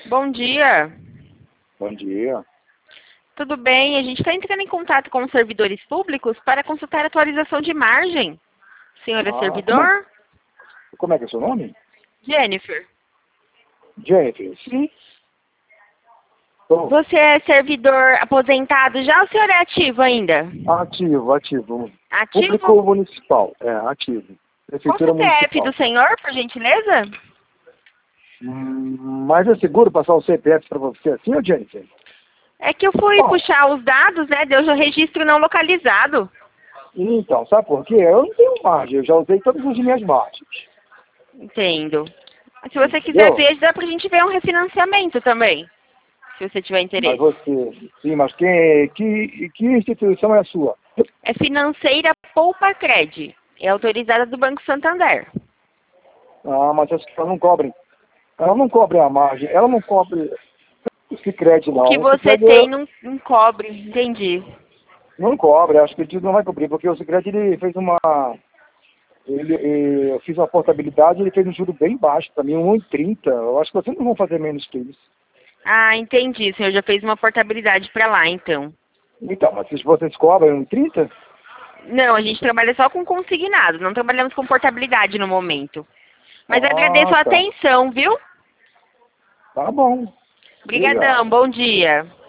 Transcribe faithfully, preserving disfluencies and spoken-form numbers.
Bom dia. Bom dia. Tudo bem? A gente está entrando em contato com os servidores públicos para consultar a atualização de margem. Senhor é Ah, servidor? Como é que é seu nome? Jennifer. Jennifer, sim. Tô. Você é servidor aposentado já ou o senhor é ativo ainda? Ativo, ativo. Ativo? Público municipal, é, ativo. Qual o Prefeitura C P F municipal. do senhor, por gentileza? Hum, mas é seguro passar o C P F para você assim, ô Jennifer? É que eu fui Bom. puxar os dados, né? Deu o registro não localizado. Então, sabe por quê? Eu não tenho margem, eu já usei todas as minhas margens. Entendo. Se você quiser Entendeu? ver, dá pra gente ver um refinanciamento também. Se você tiver Mas interesse. você, sim, mas quem, que, que instituição é a sua? É financeira Poupa Cred. É autorizada do Banco Santander. Ah, mas acho que ela não cobre. Ela não cobre a margem, ela não cobre o Sicredi, não. O que O você Sicredi tem não, não cobre, entendi. não cobre, acho que ele não vai cobrir, porque o Sicredi ele fez uma. Ele, eh, eu fiz uma portabilidade, ele fez um juro bem baixo, para mim, um vírgula trinta. Eu acho que vocês não vão fazer menos que isso. Ah, entendi. O senhor já fez uma portabilidade para lá, então. Então, mas se vocês cobram um vírgula trinta, Não, a gente trabalha só com consignado, não trabalhamos com portabilidade no momento. Mas eu agradeço ah, a tá. atenção, viu? Tá bom. Obrigado. Obrigadão, bom dia.